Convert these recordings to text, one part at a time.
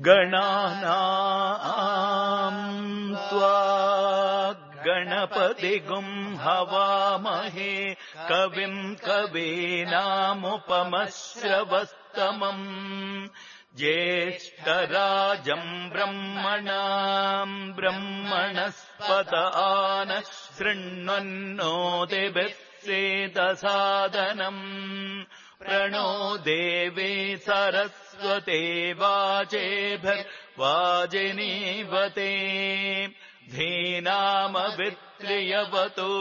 गणानाम् त्वा गणपतिगुं हवामहे कविम् कवीनामुपमश्रवस्तमम् ज्येष्ठराजम् ब्रह्मणाम् ब्रह्मणस्पत आनः शृण्वन्नोतिभिः सेदसादनम् प्रणो देवी सरस्वती वाजेभिर्वाजिनीवते धीनामवित्र्यवतो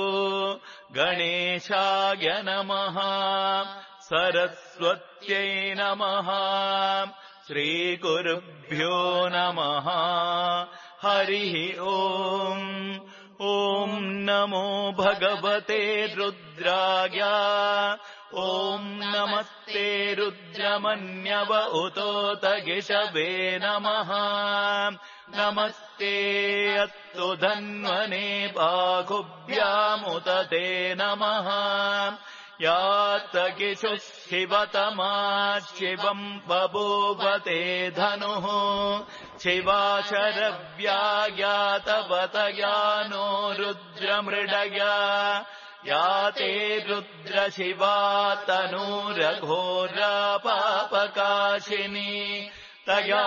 गणेशाय नमः सरस्वत्यै नमः श्रीगुरुभ्यो नमः हरिः ओम् ॐ नमो भगवते रुद्राय ॐ नमस्ते रुद्रमन्यव उतोतगिषवे नमः नमस्ते अस्तु धन्वने बाहुभ्यामुत ते नमः यातगिषुः शिवतमा शिवम् बभूवते धनुः शिवाशरव्यायातवतया नो रुद्रमृडया याते रुद्रशिवा तनूरघोरा पापकाशिनी तया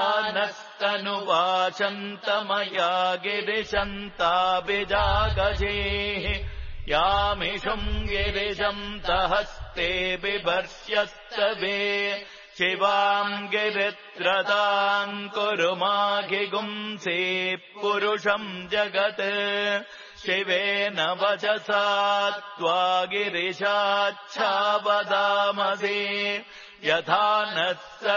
नस्तनुवाचन्तमया गिरिशन्ताभिजागजेः यामिषुम् गिरिशन्तहस्ते बिभर्ष्यस्तवे शिवाम् गिरित्रताम् कुरु माघिगुंसे पुरुषम् जगत् शिवेन वचसा त्वा गिरिशाच्छावदामसे यथा नः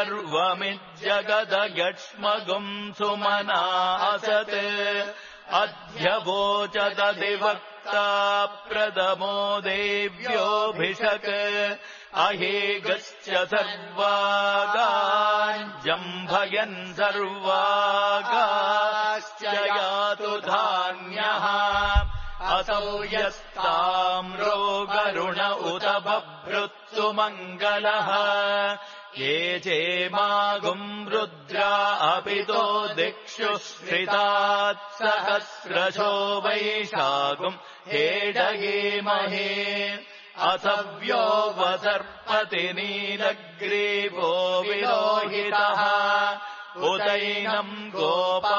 सर्वमिज्जगदयक्ष्मगुम् सुमना असत् अद्य वोचदधिवक्ता प्रथमो देव्योऽभिषक् अहेगश्च सर्वागाञ्जम्भयन् सर्वागाश्च यातु धान्यः असौ यस्ताम्रो गरुण उत बभ्रुत्सु मङ्गलः ये चेमागुम् रुद्रा अपितो दिक्षु श्रितात् सहस्रशो वैशाखुम् हेडगेमहे असव्यो वसर्पति नीलग्रीवो विलोहितः उतैनम् गोपा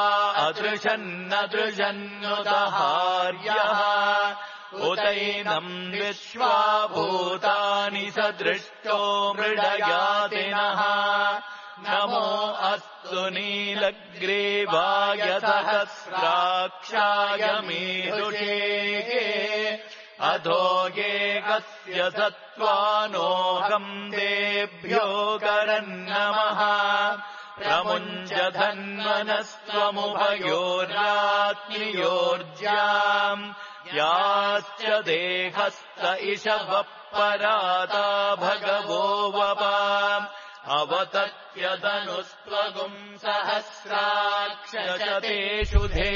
अदृशन्नदृशन्नुदहार्यः उतैनम् विश्वाभूतानि सदृष्टो मृडयातिनः नमो अस्तु नीलग्रीवाय सहस्राक्षाय मीदुषे अधो गेकस्य सत्त्वानोऽहम् देभ्यो करन्नमः प्रमुञ्चधन्वनस्त्वमुभयोर्रात्रियोर्ज्याम् याश्च देहस्त इषवः पराता भगवो वपा अवतत्यदनुस्त्वगुम् सहस्राक्षशतेषुधे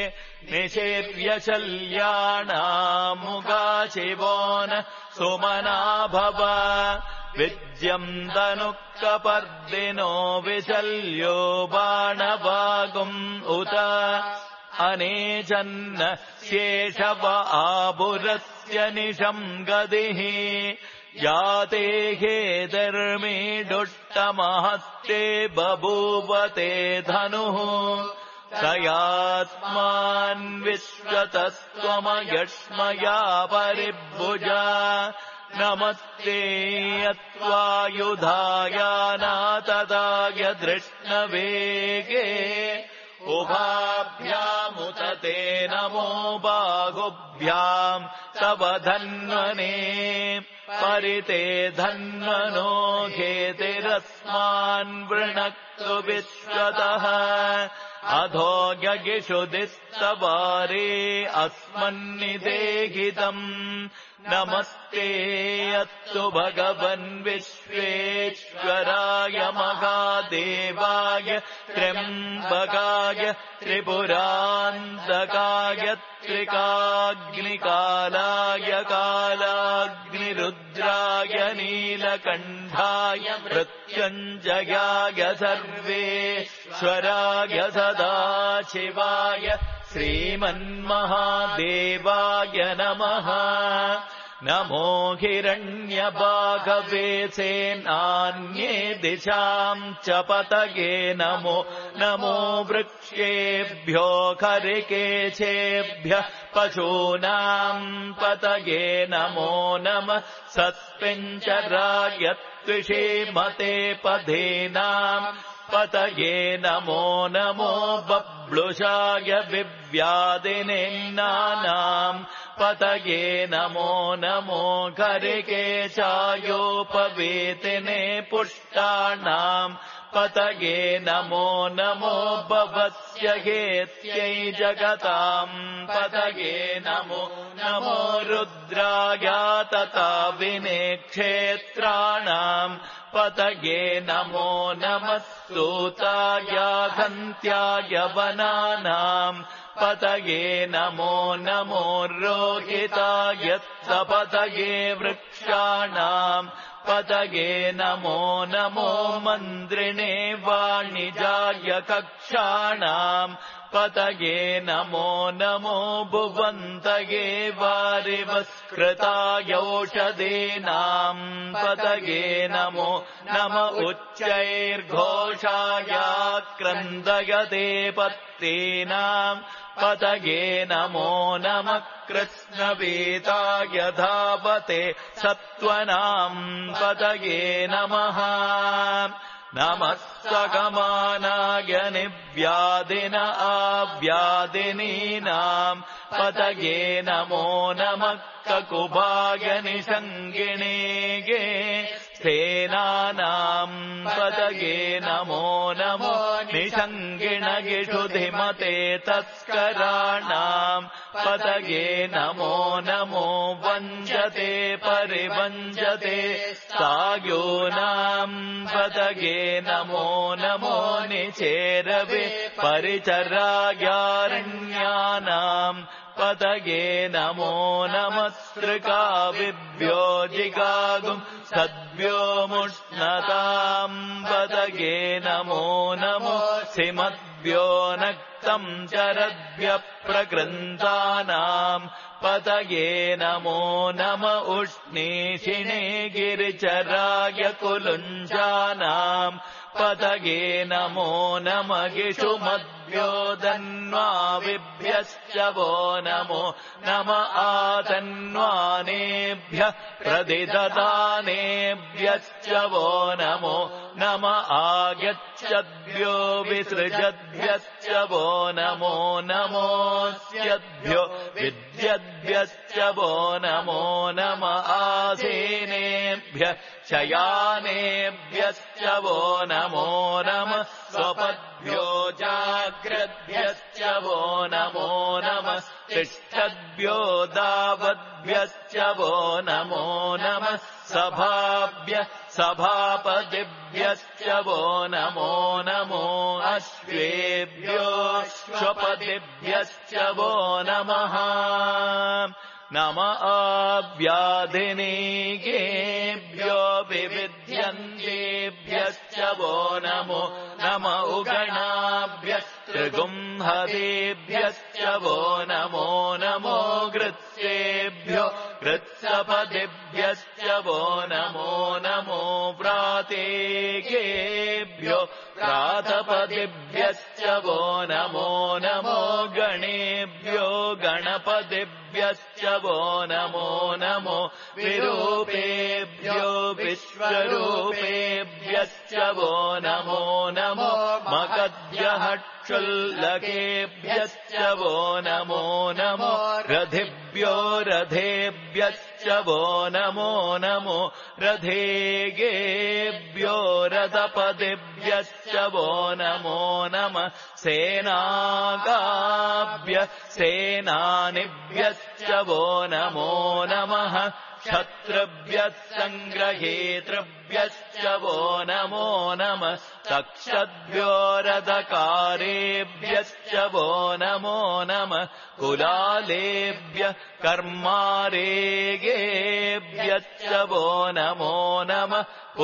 निषेव्यशल्याणामुगा शिवो न सुमना भव विद्यम् तनुःकपर्दिनो विशल्यो बाणवागुम् उत अनेचन्न शेषव आबुरस्य निशम् गदिः याते हेदर्मीडुष्टमहस्ते बभूवते धनुः तयास्मान् विश्वतस्त्वमयक्ष्मया परिभुजा नमस्ते यत्त्वायुधायानातदाय धृष्णवेगे उभाभ्यामुत ते नमो बाहुभ्याम् तव धन्वने परिते धन्वनो घेतिरस्मान् वृणक्तु विश्वतः अधो यगिषुदिस्तवारे अस्मन्निदेहितम् नमस्ते अस्तु भगवन् विश्वेश्वराय महादेवाय त्र्यम्बकाय त्रिपुरान्तकाय त्रिकाग्निकालाय कालाग्निरुद्राय नीलकण्ठाय मृत्युञ्जयाय सर्वेश्वराय सर्वेश्वराय सदाशिवाय श्रीमन्महादेवाय नमः। नमो हिरण्यबाहवे सेनान्ये दिशाम् च पतये नमो नमो वृक्षेभ्यो खरिकेशेभ्यः पशूनाम् पतये नमो नमः। सस्मिञ्चराय त्विषीमते पधीनाम् पतये नमो नमो। बब्लुषाय विव्याधिनेन्नानाम् पतये नमो नमो। खरिकेशायोपवीतिने पुष्टानाम् पतये नमो नमो। भवस्य हेत्यै जगताम् पतये नमो नमो। रुद्राय तथा विनेक्षेत्राणाम् पतये नमो नमः। सूताय घन्त्याय वनानाम् पतये नमो नमो। रोहिताय पतये वृक्षाणाम् पतये नमो नमो। मन्द्रिणे वाणिजाय कक्षाणाम् पतये नमो नमो। भुवन्तये वारिवस्कृताय औषधीनाम् पतये नमो नम। उच्चैर्घोषाय क्रन्दयते पत्तीनाम् पतये नमो नमः। कृष्णवीताय धावते सत्त्वनाम् पतये नमः। नमः सकमानाय निव्याधिन आव्याधिनीनाम् पतये नमो नमः। ककुभाय निषङ्गिणेगे सेनानाम् पतये नमो नमो। निषङ्गिणगिषुधिमते तस्कराणाम् पतये नमो नमो। वञ्जते परिवञ्जते सायूनाम् पतये नमो नमो। निचेरवे परिचरायारण्यानाम् पतये नमो नमः। सृकाविभ्यो जिगागुम् सद्भ्योमुष्णताम् पतये नमो नमो। सिमद्भ्यो नक्तम् चरद्भ्यः प्रकृन्तानाम् पतये नमो नम। उष्णीषिणे गिरिचराय कुलुञ्जानाम् पतये नमो नम। गिषुमद्भ्यो धन्वाविभ्यश्च वो नमो नम। आतन्वानेभ्यः प्रतिददानेभ्यश्च वो नमो नम। आगच्छद्भ्यो विसृजद्भ्यश्च वो नमो नमोऽस्यद्भ्यो विद्यद्भ्यश्च वो नमो नम। आसीनेभ्यः शयानेभ्यश्च वो नमो नम। स्वपद्भ्यो जाग्रद्भ्यश्च वो नमो नम। तिष्ठद्भ्यो दावद्भ्यश्च वो नमो नम। सभाभ्यः सभापतिभ्यश्च वो नमो नमो। अश्वेभ्यो श्वपतिभ्यश्च वो नमः। नम आव्याधिनीगेभ्यो विविध्यन्तेभ्यश्च वो नमो नम। उगणाभ्यः त्रिगुंहतेभ्यश्च वो नमो नमो। गृत्सेभ्यो गृत्सपतिभ्यश्च वो नमो नमो। व्रातेभ्यो व्रातपतिभ्यश्च वो नमो नमो। गणेभ्यो गणपतिभ्यश्च वो नमो नमो। विरूपेभ्यो विश्वरूपेभ्यश्च वो नमो नमो। मगध्यः क्षुल्लकेभ्यश्च वो नमो नमो। रथिभ्यो रथेभ्यश्च वो नमो नमो। रथेगेभ्यो रथपतिभ्यश्च वो नमो नमः। सेनागाभ्यः सेनानिभ्यश्च वो नमो नमः क्षत्रभ्यः सङ्ग्रहेतृभ्यश्च वो नमो नमः तक्षद्भ्यो रथकारेभ्यश्च वो नमो नमः कुलालेभ्यः कर्मारेगेभ्यश्च वो नमो नमः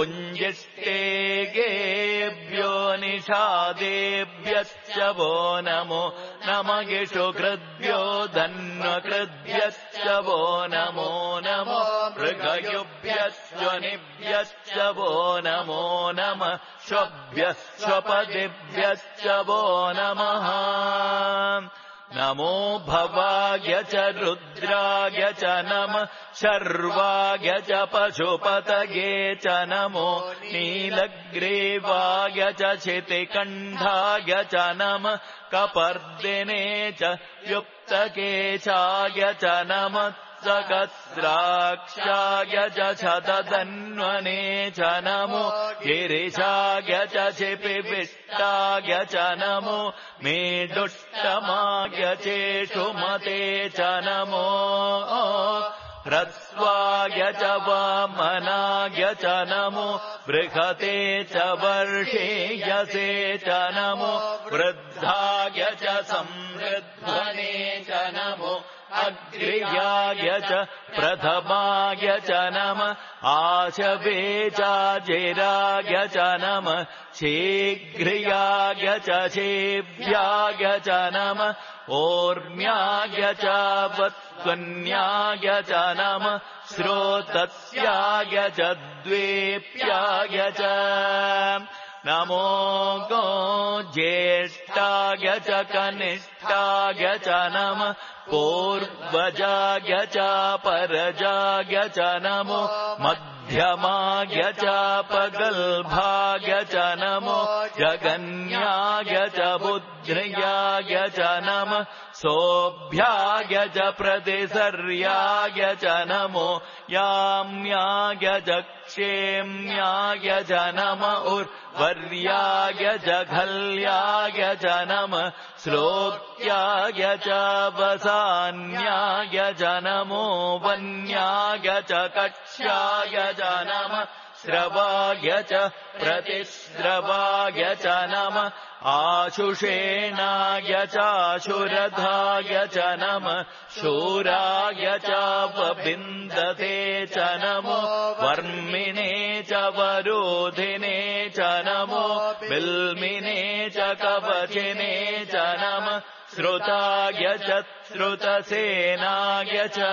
पुञ्जिष्टेगेभ्यो निषादेभ्यश्च वो नमो नमः गिषुकृद्भ्यो धन्वकृद्भ्यश्च वो नमो नमः मृगयुभ्यश्चनिभ्यश्च वो नमो नमः श्वभ्यः स्वपदिभ्यश्च वो नमः नमो भवाय च रुद्राय च नमः शर्वाय च पशुपतये च नमो नीलग्रीवाय च क्षितिकण्ठाय च नमः कपर्दिने च युक्तकेशाय च नमः सहस्राक्षाय च शतधन्वने च नमो गिरिशाय च क्षिपिविष्टाय च नमो मेदुष्टमाय चेषुमते च नमो ह्रस्वाय च वामनाय च नमो बृहते च वर्षेयसे च नमो वृद्धाय च संवृद्धने च नमो अग्र्याय च प्रथमाय च नमः आशवे चाजिराय च नमः शीघ्र्याय च शेभ्याय च नमः ओर्म्याय च वत्कन्याय च नमः श्रोतस्याय च द्वेप्याय च नमो गो ज्येष्ठाय च कनिष्ठाय च नमः पूर्वजाय च परजाय च नमो मध्यमाय च पगल्भाय च नमो जगन्याय च बुद्ध्याय च नमः सोऽभ्याय च प्रतिसर्याय च नमो याम्याय च क्षेम्याय च नमः उर्वर्याय च घल्याय च नमः श्लोक्याय च वसान्याय च नमो वन्याय च कक्ष्याय च नमः श्रवाय च प्रतिश्रवाय च नमः आशुषेणाय चाशुरधाय च नमः शूराय च वबिन्दते च नमो वर्मिणे च वरोधिने च नमो बिल्मिने च कवचिने च नमः श्रुताय च श्रुतसेनाय च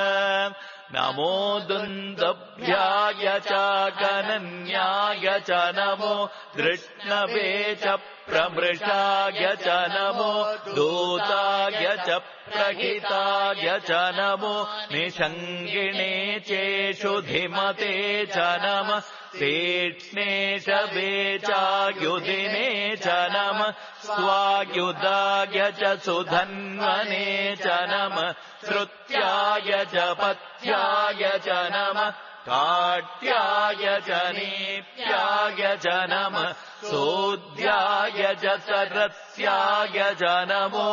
नमो दुन्दभ्याय च कनन्याय च नमो धृष्णवे च प्रमृषाय च नमो दूताय च प्रहिताय च नमो निषङ्गिणे चेषुधिमते च नमः तीक्ष्णे शवे चायुधिने च नमः स्वायुधाय च सुधन्वने च नमः श्रुत्याय च पथ्याय च नमः काट्याय च नीप्याय च नमः सोऽद्याय च सरस्याय च नमो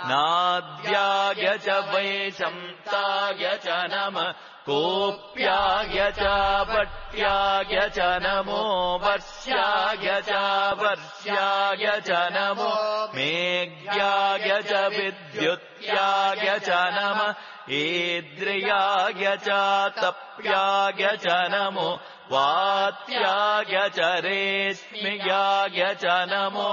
नाद्याय च वैशन्ताय च नमः कोप्याय च वट्याय च नमो वर्ष्याय च वर्ष्याय च नमो मेघ्याय च विद्युत्याय च नमः ईद्रियाय च तप्याय च नमो वात्याय च रेश्म्याय च नमो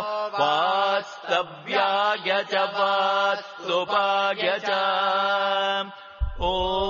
वास्तव्याय च वास्तुपाय च ॐ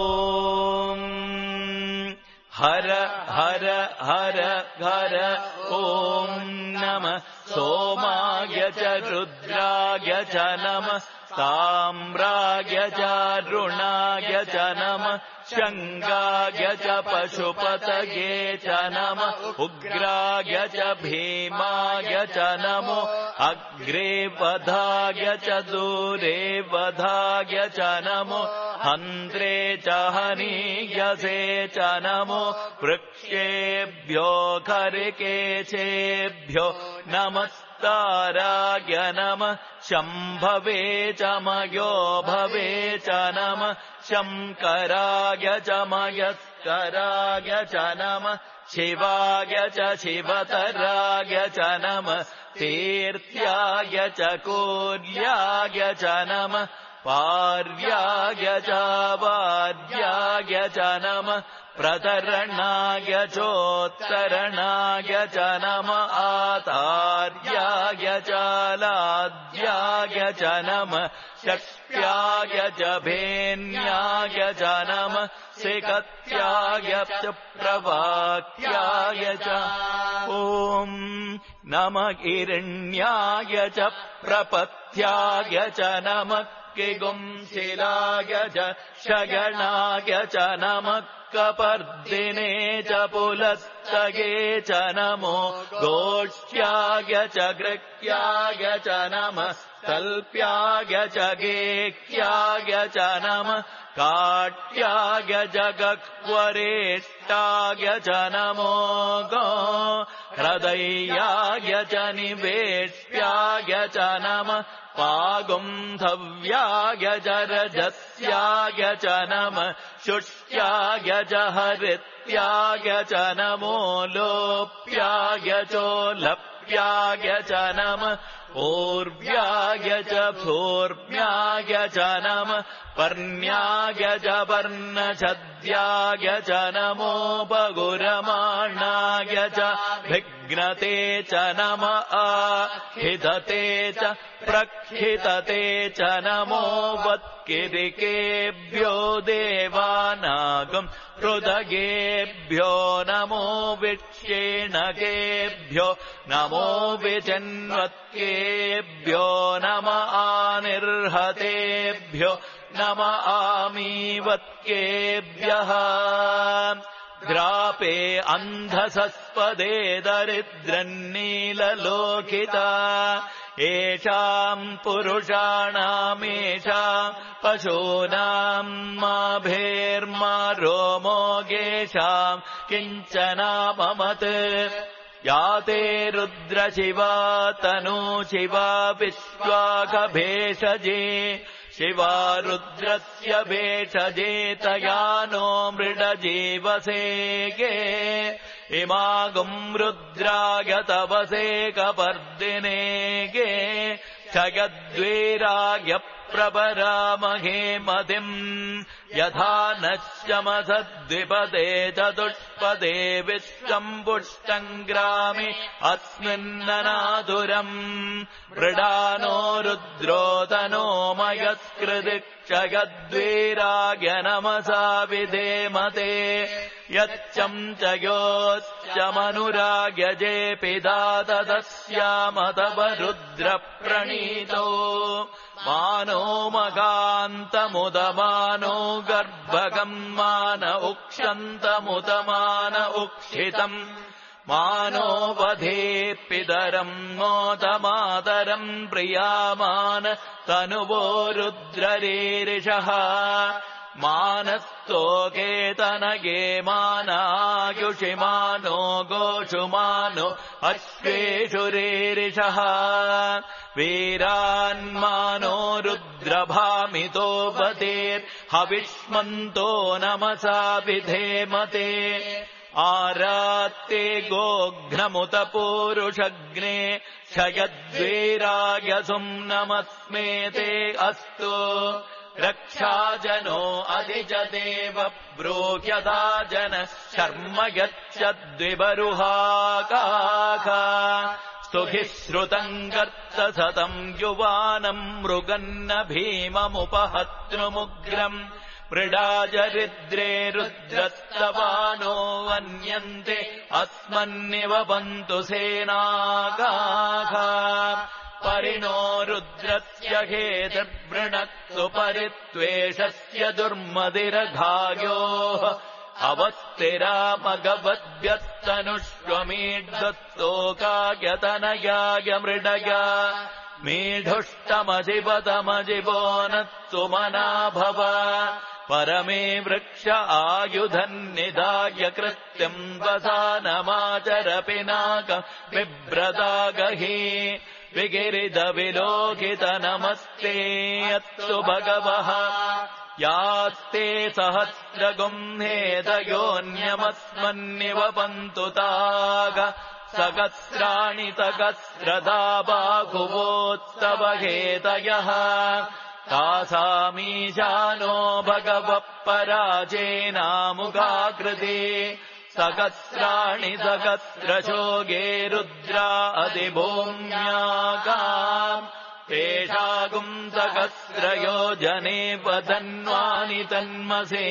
हर हर हर हर ॐ नमः सोमाय च रुद्राय च नमः ताम्राय च रुणाय च नमः शङ्गाय च पशुपतये च नमः उग्राय च भीमाय च नमो अग्रे वधाय च दूरे वधाय च नमो हन्त्रे च हनीयसे च नमो वृक्षेभ्यो खरिकेशेभ्यो नमः विस्ताराय नमः शम्भवे च मयो भवे च नमः शङ्कराय च मयस्कराय च नमः शिवाय च शिवतराय च नमः तीर्थ्याय च कूर्याय च नमः पार्याय च वार्याय च नमः प्रतरणाय चोत्तरणाय च नमः आतार्याय च लाद्याय च नमः षष्ट्याय च भेन्याय च नमः सिकत्याय च प्रवाक्याय च ॐ नमः हिरण्याय च प्रपथ्याय च नमः किगुंशिलाय च शगणाय च नमः कपर्दिने च पुलस्तये च नमो गोष्ठ्याय च गृह्याय च नमः कल्प्याय च गेह्याय च नमः काट्याय जगक्वरेष्टाय च नमो गो हृदयाय च निवेश्याय च नमः पागुंधव्याय च रजस्याय च नमः शुष्याय च हरित्याय च नमो लोप्याय चोलप्याय च नमः ऊर्व्याय च भूर्व्याय च नमः पर्ण्याय च पर्णछद्याय च नमो बगुरमाणाय च भिघ्नते च नमः आहिदते च प्रक्षितते च नमो वत्किरिकेभ्यो देवानागम् हृदयेभ्यो नमो विक्षेणकेभ्यो नमो विचिन्वत्केभ्यो नमः आनिर्हतेभ्यो नमः आमीवत्केभ्यः ग्रापे अन्धसस्पदे दरिद्रन्नीललोकिता येषाम् पुरुषाणामेषाम् पशूनाम् माभेर्मा रोमोगेषाम् किञ्चनाममत् याते रुद्रशिवा तनूशिवा विश्वाकभेषजे शिवा रुद्रस्य भेषजे तया नो मृडजीवसेगे इमागुम् रुद्राय तवसे कपर्दिनेगे क्षयद्वीराय प्रपरामहे मतिम् यथा नश्यमसद्विपदे चतुष्पदे विश्वम् पुष्टम् ग्रामे अस्मिन्ननाधुरम् मृडानो रुद्रो तनो मयस्कृति क्षयद्वीराय नमसा विधेमते यच्चम् च योश्च मनुराग्यजे पिता तदस्यामतव रुद्रप्रणीतो मानो मगान्तमुदमानो गर्भगम् मान उक्षन्तमुदमान उक्षितम् मानो वधे पितरम् मोदमातरम् प्रियामान तनुवो रुद्ररीरिषः मानस्तोकेतनगे मानायुषिमानो गोषुमानो अश्वेषु रीरिषः वीरान्मानो रुद्रभामितो वतेर्हविष्मन्तो नमसा विधेमते आरात्ते गोघ्नमुत पूरुषग्ने क्षयद्वीराय सुम्नमस्मेते अस्तु रक्षाजनो अधिजदेव ब्रूह्यता जन शर्म यच्छद्विबरुहाकाः स्तुभिः श्रुतम् कर्तसतम् युवानम् मृगन्न भीममुपहत्नुमुग्रम् मृडाजरिद्रे रुद्रस्तवानो वन्यन्ते अस्मन्निव पन्तु सेनागाः परिणो रुद्रस्य हेतृवृणक्तु परित्वेषस्य दुर्मदिरघायोः अवस्तिरामगवद्भ्यस्तनुष्वमीड्दत्तोकायतनयाय मृडया मीढुष्टमजिपतमजिबो नत्तु मना भव परमे वृक्ष आयुधन्निधाय कृत्यम् वसानमाचर पिनाक बिभ्रतागहि विगिरिदविलोकित नमस्ते अस्तु भगवः यास्ते सहस्रगुम्हेदयोन्यमस्मन्निवपन्तु ताग सहस्राणि सहस्रदा बाहुवोत्सवहेतयः तासामीशानो भगवः पराजेनामुखाकृते सहस्राणि सहस्रशोगे रुद्रा अधिभूम्यागाम् तेषागुम् सहस्रयोजने वदन्वानि तन्मसे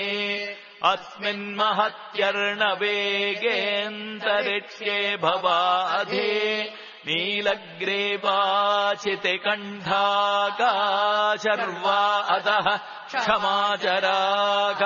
अस्मिन्महत्यर्णवेगेऽन्तरिक्ष्ये भवाधे नीलग्रीवाचितिकण्ठाका अतः क्षमाचराग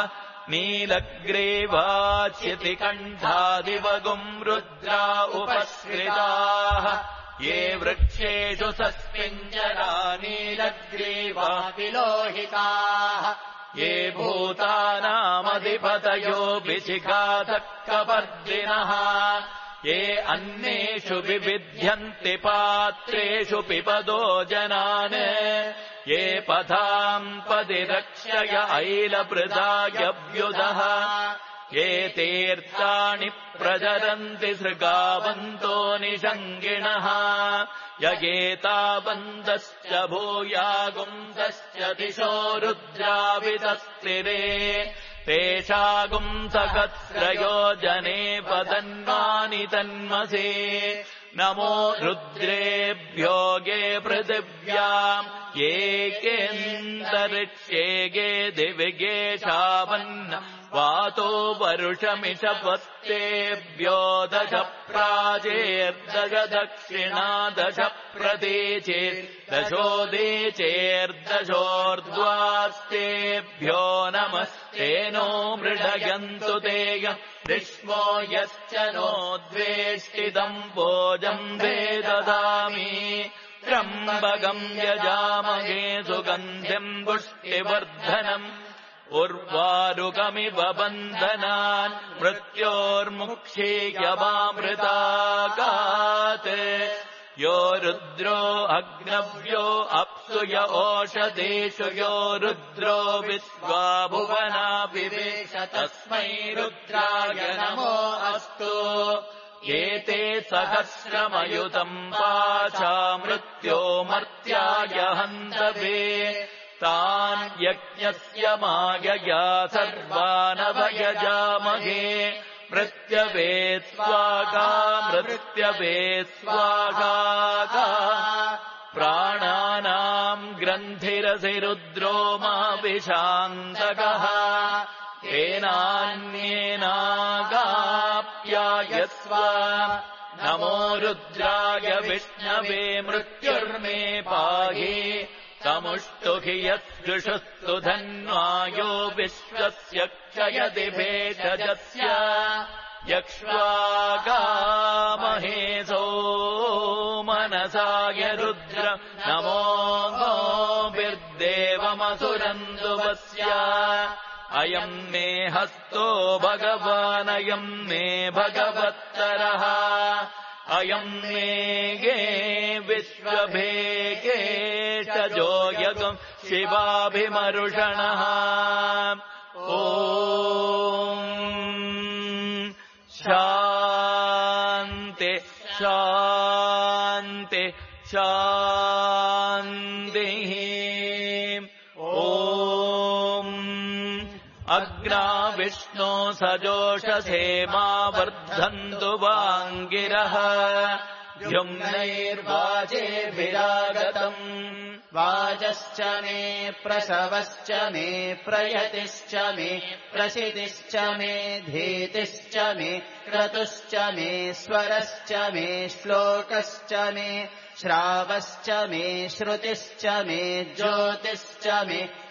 नीलग्रीवाचितिकण्ठादिवगुम् रुद्रा उपस्कृताः ये वृक्षेषु सस्मिञ्जरा नीलग्रीवा विलोहिताः ये भूतानामधिपतयो विशिखाधक्कपर्दिनः ये अन्नेषु विविध्यन्ति पात्रेषु पिबदो जनान् ये पथाम् पदि रक्षय ऐलभृदायव्युदः ये तीर्थानि प्रचरन्ति सृगावन्तो निषङ्गिणः यगेतावन्तश्च भूयागुंसश्च दिशो रुद्रावितस्तिरे तेषागुम् सहस्रयोजने वदन्वानि तन्मसे नमो रुद्रेभ्यो गे पृथिव्याम् ये केऽन्तरिक्षे गे दिविगे शावन्न वातो वरुषमिषवस्तेभ्यो दश प्राचेर्दश दक्षिणा दश प्रतीचेर्दशोदीचेर्दशोर्ध्वास्तेभ्यो नमस्तेनो मृडयन्तु तेयम् विश्वो यश्च नो द्वेष्टिदम् भोजम् वेददामि त्र्यम्बकम् यजामहे सुगन्धिम् पुष्टिवर्धनम् उर्वारुकमिव बन्धनान् मृत्योर्मुक्षीयवामृतागात् यो रुद्रो अग्नव्यो अप्सु य ओषधेषु यो रुद्रो विश्वा भुवना विवेश तस्मै रुद्राय नमो अस्तु एते सहस्रमयुतम् पाशा मृत्यो मर्त्याय हन्तवे तान् यज्ञस्य मायया सर्वानभयजामहे मृत्यवे स्वाहा मृत्यवे स्वाहा प्राणानाम् ग्रन्थिरसि रुद्रो मा विशान्तकः तेनान्येनागाप्यायस्व नमो रुद्राय विष्णवे मृत्युर्मे पाहि समुष्टुहि यस्जुषुस्तु धन्वायो विश्वस्य क्षयति भेषजस्य यक्ष्वागामहेसो मनसाय रुद्र नमो गोभिर्देवमसुरन्दुवस्य अयम् मे हस्तो भगवानयम् मे भगवत्तरः अयम् मे गे विश्वभेगे शजो यगम् शिवाभिमरुषणः ॐ शान्ति शान्ति शान्तिः ॐ अग्ना विष्णो सजोषसे मा वर्धन्तु वाङ्गिरः द्युम्नैर्वाजेभिरागतम् वाजश्च मे प्रसवश्च मे प्रयतिश्च मे प्रसिदिश्च मे धीतिश्च मे क्रतुश्च मे स्वरश्च मे श्लोकश्च मे श्रावश्च मे श्रुतिश्च मे ज्योतिश्च मे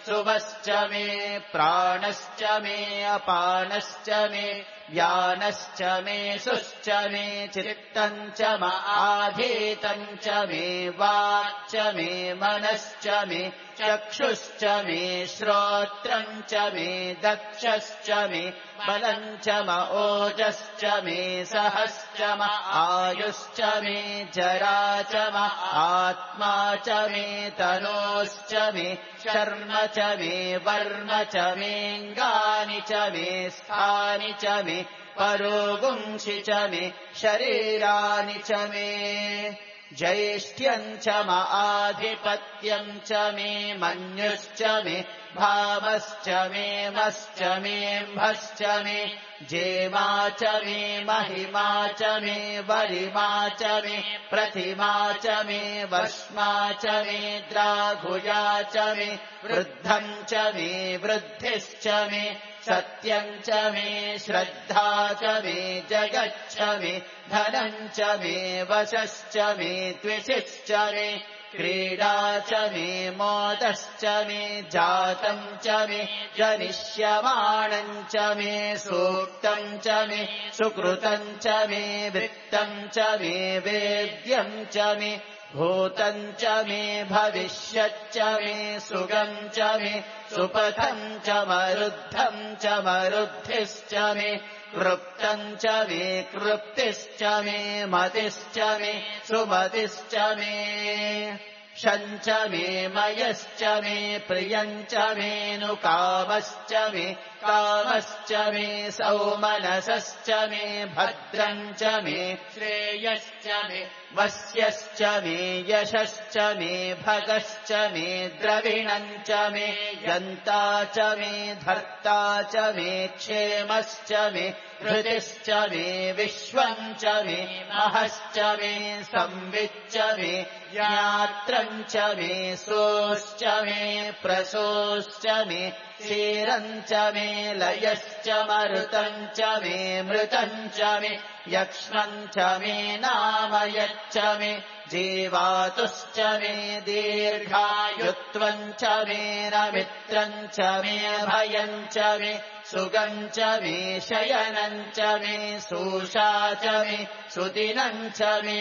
सुवश्च मे प्राणश्च मे अपानश्च मे व्यानश्च मे सुश्च मे चित्तम् च आधीतम् च मे वाक्च मे मनश्च मे चक्षुश्च मे श्रोत्रम् च मे दक्षश्च मे बलम् च ओजश्च मे सहश्च आयुश्च मे जरा च आत्मा च मे तनोश्च मे शर्म च मे वर्म च मेऽङ्गानि च मे स्थानि च मे परोगुंसि च मे शरीराणि च मे ज्येष्ठ्यम् च आधिपत्यम् च मे मन्युश्च मे भावश्च मे मश्च मेऽम्भश्च मे जेमा च मे महिमा च मे वरिमा च मे प्रतिमा च मे वश्मा च मे द्राघुया च मे वृद्धम् च मे वृद्धिश्च मे सत्यम् च मे श्रद्धा च मे जगच्च मे धनम् च मे वशश्च मे द्विषिश्च मे क्रीडा च मे मोदश्च मे जातम् च मे जनिष्यमाणम् च मे सूक्तम् च मे सुकृतम् च मे वृत्तम् च मे वेद्यम् च मे भूतम् च मे भविष्यच्च मे सुगम् च मे सुपथम् च मरुद्धम् च मरुद्धिश्च मे कृप्तम् च मे कृप्तिश्च मे मतिश्च मे सुमतिश्च मे शञ्च मे मयश्च मे प्रियम् च मेऽनुकामश्च मे कामश्च मे सौमनसश्च मे भद्रम् च मे श्रेयश्च मे वस्यश्च मे यशश्च मे भगश्च मे द्रविणम् च मे यन्ता च मे धर्ता च मे क्षेमश्च मे हृदिश्च मे विश्वम् च मे महश्च मे संविच्च मे ज्ञात्रम् च मे सोश्च मे प्रसोश्च मे क्षीरम् च मे लयश्च मरुतम् च मे मृतम् च मे यक्ष्मम् च मे नामयच्च मे जीवातुश्च मे दीर्घायुत्वम् च मे नमित्रम् च मे भयम् च मे सुगम् च मे शयनम् च मे सूषा च मे सुदिनम् च मे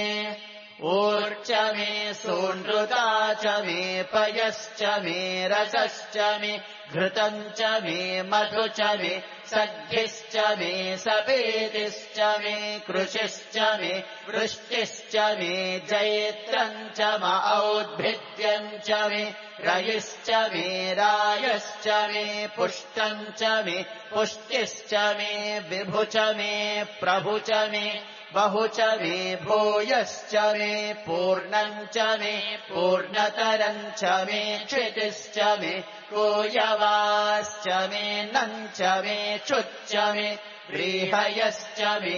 ऊर्च मे सूनृता च मे पयश्च मे रसश्च मे घृतम् च मे मधु च मे सद्भिश्च मे सपेतिश्च मे कृशिश्च मे वृष्टिश्च मे जैत्रम् च औद्भिद्यम् च मे रयिश्च मे रायश्च मे पुष्टम् च मे पुष्टिश्च मे विभु च मे प्रभु च मे बहु च मे भूयश्च मे पूर्णम् च मे पूर्णतरम् च मे क्षितिश्च मे कोयवाश्च मे नम् च मे क्षुच्च मे व्रीहयश्च मे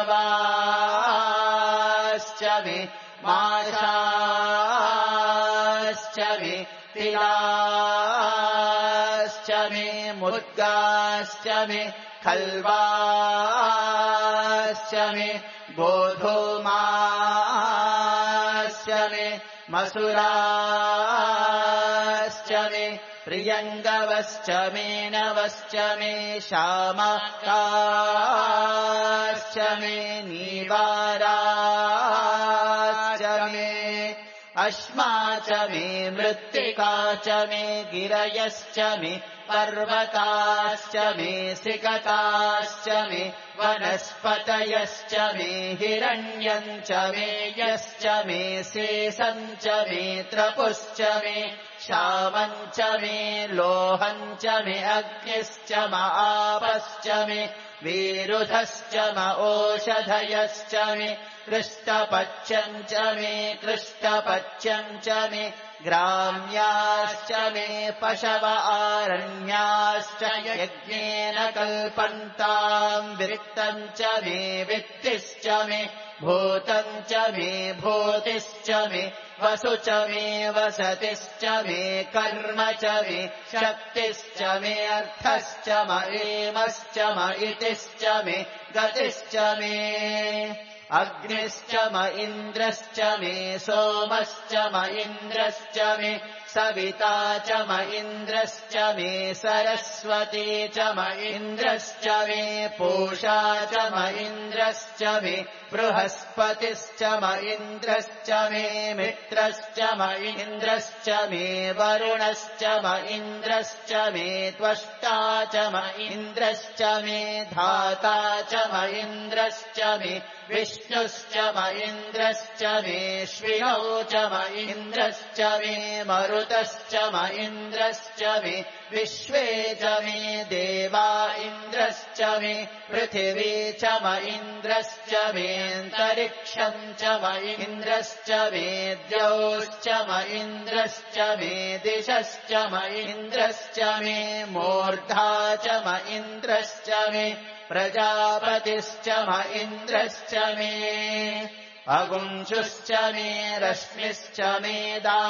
यवाश्च मे माषाश्च मे तिलाश्च मे मुद्गाश्च मे खल्वाश्च मे गोधूमाश्च मे मसुराश्च मे प्रियङ्गवश्च मे नवश्च मे शामकाश्च मे नीवाराश्च मे अश्मा च मे मृत्तिका च मे गिरयश्च मे पर्वताश्च मे सिकताश्च मे वनस्पतयश्च मे हिरण्यम् च मे यश्च मे शेषम् च मे त्रपुश्च मे श्यामम् च मे लोहम् च मे अग्निश्च आपश्च मे विरुधश्च ओषधयश्च मे कृष्टपक्षम् च मे कृष्टपक्षम् च मे ग्राम्याश्च मे पशव आरण्याश्च यज्ञेन कल्पन्ताम् वित्तम् च मे वित्तिश्च मे भूतम् च मे भूतिश्च मे वसु च मे वसतिश्च मे कर्म च मे शक्तिश्च मे अर्थश्च म एमश्च म इतिश्च मे गतिश्च मे अग्निश्च म इन्द्रश्च मे सोमश्च म इन्द्रश्च मे सविता च म इन्द्रश्च मे सरस्वती च म इन्द्रश्च मे पूषा च म इन्द्रश्च मे बृहस्पतिश्च म इन्द्रश्च मे मित्रश्च म इन्द्रश्च मे वरुणश्च म इन्द्रश्च मे त्वष्टा च म इन्द्रश्च मे धाता च म इन्द्रश्च मे विष्णुश्च म इन्द्रश्च मेऽश्विनौ च म इन्द्रश्च मे मरुतश्च म इन्द्रश्च मे विश्वे च मे देवा इन्द्रश्च मे पृथिवी च म इन्द्रश्च मेऽन्तरिक्षम् च म इन्द्रश्च मे द्यौश्च म इन्द्रश्च मे दिशश्च म इन्द्रश्च मे मूर्धा च म इन्द्रश्च मे प्रजापतिश्च म इन्द्रश्च मे अगुंशुश्च मे रश्मिश्च मे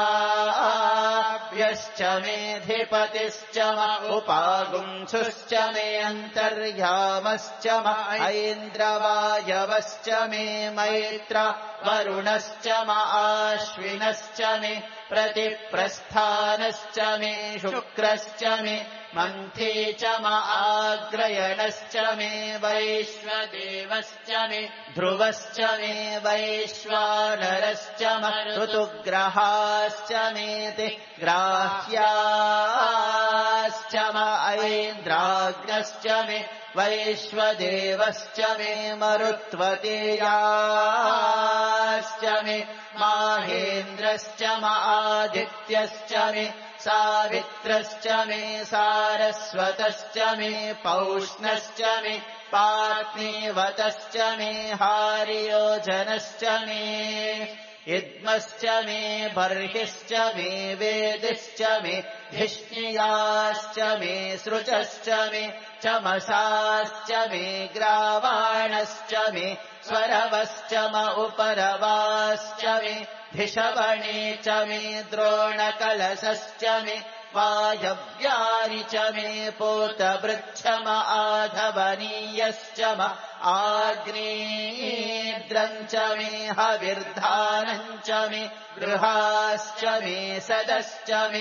दाव्यश्च मेऽधिपतिश्च म उपागुंशुश्च मे अन्तर्यामश्च म ऐन्द्रवायवश्च मे मैत्र वरुणश्च म आश्विनश्च मे प्रतिप्रस्थानश्च मे शुक्रश्च मे मन्थी च म आग्रयणश्च मे वैश्वदेवश्च मे ध्रुवश्च मे वैश्वानरश्च म ऋतुग्रहाश्च मेति ग्राह्याश्च म ऐन्द्राग्नश्च मे वैश्वदेवश्च मे मरुत्वतीयाश्च मे माहेन्द्रश्च म आदित्यश्च मे सावित्रश्च मे सारस्वतश्च मे पौष्णश्च मे पात्नीवतश्च मे हारियोजनश्च मे इद्मश्च मे बर्हिश्च मे वेदिश्च मे धिष्णियाश्च मे सृजश्च मे चमसाश्च मे ग्रावाणश्च मे स्वरवश्च म उपरवाश्च मे धिषवणे च मे द्रोणकलशश्च मे वायव्यानि च मे पूतवृच्छम आधवनीयश्च म आग्नेयद्रम् च मे हविर्धानम् च मे गृहाश्च मे सदश्च मे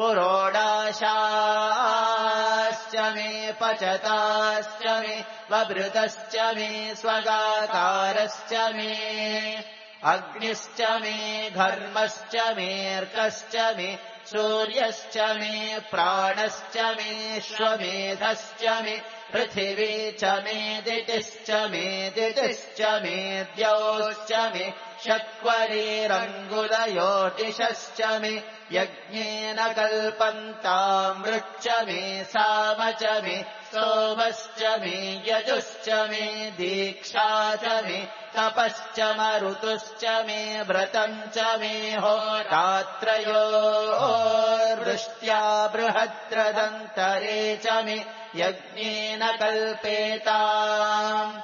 पुरोडाशाश्च मे पचताश्च मे ववृतश्च मे स्वगाकारश्च मे अग्निश्च मे घर्मश्च मेऽर्कश्च मे सूर्यश्च मे प्राणश्च मेऽश्वमेधश्च मे पृथिवी च मे दितिश्च मे द्यौश्च मे शक्वरीरङ्गुलयोतिषश्च मे यज्ञेन कल्पन्तामृच्च मे साम च मे सोमश्च मे यजुश्च मे दीक्षा च मे तपश्च मरुतुश्च मे व्रतम् च मे होरात्रयोर्वृष्ट्या बृहद्रदन्तरे च मे यज्ञेन कल्पेताम्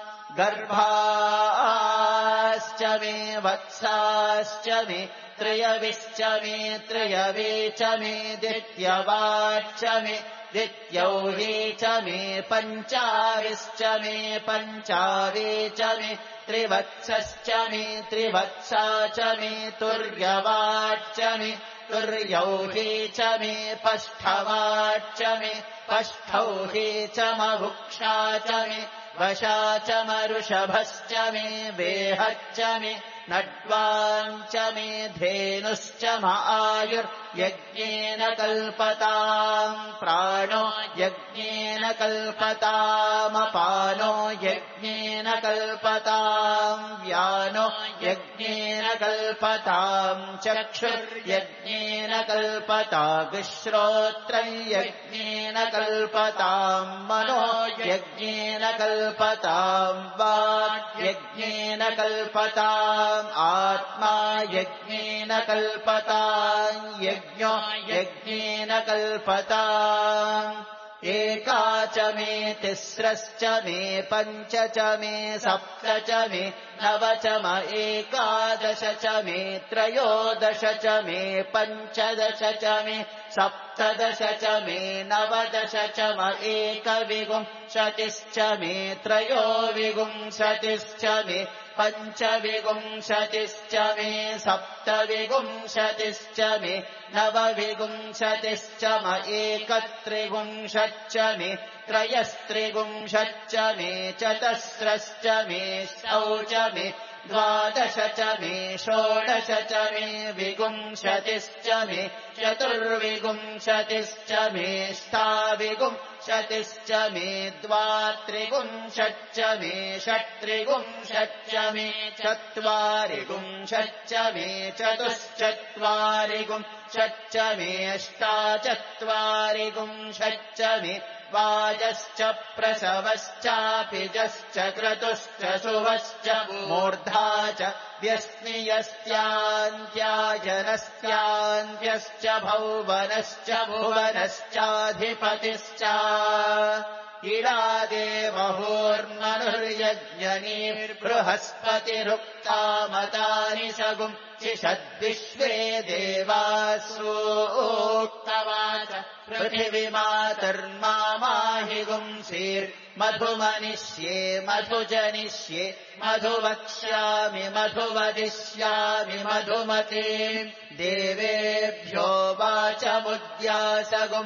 गर्भाश्च मे वत्साश्च मे त्रयविश्च मे त्रयवे च मे दित्यवाच्च मे दित्यौही च मे पञ्चाविश्च मे पञ्चावे च मे त्रिवत्सश्च मे त्रिवत्सा च मे तुर्यवाच्च मे तुर्यौही च मे पष्ठवाच्च मे पष्ठौही च मभुक्षा च मे वशा च मरुषभश्च मे वेहच्च मे नड्वाञ्च मे धेनुश्च म आयुर्यज्ञेन कल्पताम् प्राणो यज्ञेन कल्पतामपानो यज्ञेन कल्पताम् व्यानो यज्ञेन कल्पताम् चक्षुर्यज्ञेन कल्पताग्श्रोत्रम् यज्ञेन कल्पताम् मनो यज्ञेन कल्पताम् वाक् यज्ञेन कल्पताम् आत्मा यज्ञेन कल्पताम् यज्ञो यज्ञेन कल्पताम् एका च मे तिस्रश्च मे पञ्च च मे सप्त च मे नव च म एकादश च मे त्रयोदश च मे पञ्चदश च मे सप्तदश च मे नवदश च म एकविंशतिश्च मे त्रयोविंशतिश्च मे पञ्चविंशतिश्च मे सप्तविंशतिश्च मे नवविंशतिश्च म एकत्रिंशच्च मे त्रयस्त्रिंशच्च मे चतस्रश्च मे शौच मे द्वादश च मे षोडश च मे विंशतिश्च मे चतुर्विंशतिश्च मे ष्टाविंशतिश्च मे द्वात्रिंशच्च मे षट्त्रिंशच्च मे चत्वारिंशच्च मे चतुश्चत्वारिंशच्च मे अष्टाचत्वारिंशच्च मे वाजश्च प्रसवश्चापिजश्च क्रतुश्च शुभश्च मूर्धा च व्यस्नियस्त्यान्त्याजनस्त्यान्त्यश्च भौवनश्च भुवनश्चाधिपतिश्च इडादेवहोर्मनुर्यज्ञनीर्बृहस्पतिरुक्तामतानि सगुम् चिषद्विश्वे देवासूक्तवाच पृथिवीमातर्मामाहिगुंसीर्मधुमनिष्ये मधुजनिष्ये मधुवक्ष्यामि मधुवदिष्यामि मधुमते देवेभ्यो वाचमुद्यासगुम्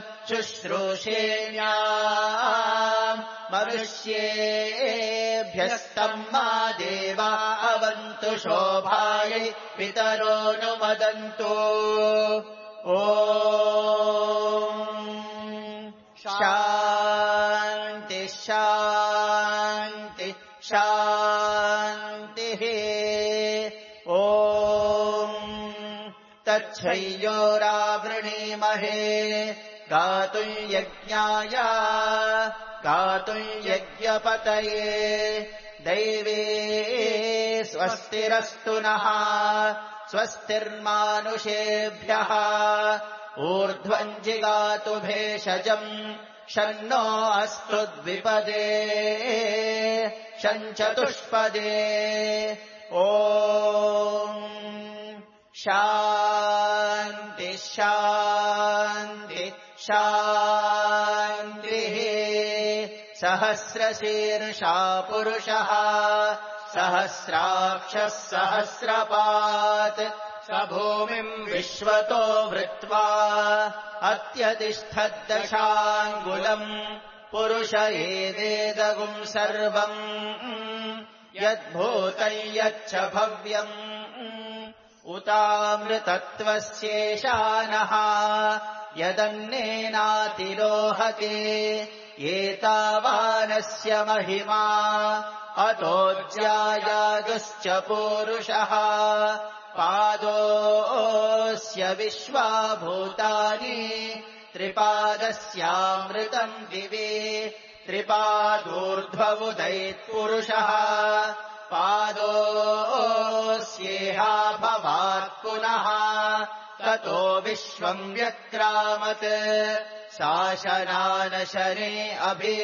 शुश्रूषेण्याम् मनुष्येभ्यस्तम् मा देवा अवन्तु शोभायै पितरोऽनुमदन्तु ॐ शान्ति शान्ति शान्तिः ॐ तच्छय्योरावृणीमहे गातुम् यज्ञाय गातुम् यज्ञपतये दैवे स्वस्तिरस्तु नः स्वस्तिर्मानुषेभ्यः ऊर्ध्वम् जिगातु भेषजम् शन्नो अस्तु द्विपदे शञ्चतुष्पदे ॐ शान्ति शान्ति शान्तिः सहस्रशीर्षा पुरुषः सहस्राक्षः सहस्रपात् स भूमिम् विश्वतो वृत्वा अत्यतिष्ठद्दशाङ्गुलम् पुरुष एवेदगुम् सर्वम् यद्भूतम् यच्च भव्यम् उतामृतत्वस्येषानः यदन्नेनातिरोहते एतावानस्य महिमा अतोऽज्यायागश्च पूरुषः पादोऽस्य विश्वाभूतानि त्रिपादस्यामृतम् दिवे त्रिपादूर्ध्वमुदैत्पुरुषः पादोऽस्येहा भवात् पुनः ततो विश्वम् व्यक्रामत् शासनानशने अभि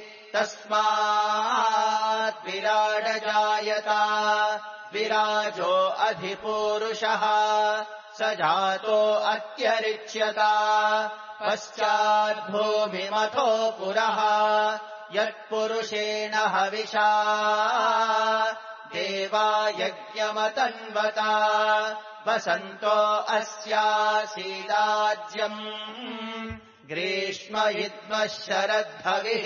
तस्मात् विराडजायता विराजो अधिपूरुषः स जातो अत्यरिच्यता पश्चाद्भूमिमथो पुरः यत्पुरुषेण हविषा देवा यज्ञमतन्वता वसन्तो अस्यासीदाज्यम् ग्रीष्म इद्मः शरद्धविः